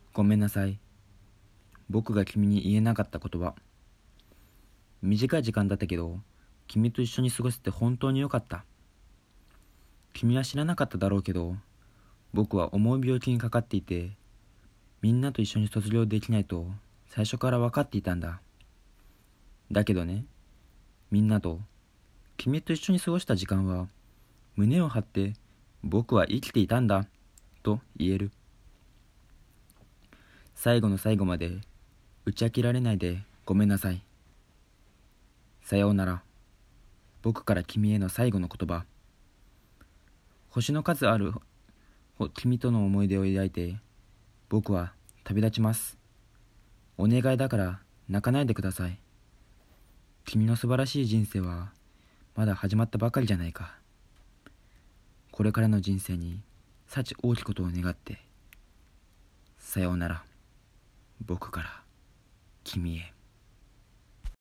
ごめんなさい。僕が君に言えなかった言葉。短い時間だったけど、君と一緒に過ごせて本当によかった。君は知らなかっただろうけど、僕は重い病気にかかっていて、みんなと一緒に卒業できないと最初から分かっていたんだ。だけどね、みんなと、君と一緒に過ごした時間は、胸を張って僕は生きていたんだ、と言える。最後の最後まで打ち明けられないでごめんなさい。さようなら。僕から君への最後の言葉。星の数ある君との思い出を抱いて、僕は旅立ちます。お願いだから泣かないでください。君の素晴らしい人生はまだ始まったばかりじゃないか。これからの人生に幸大きいことを願って、さようなら。僕から君へ。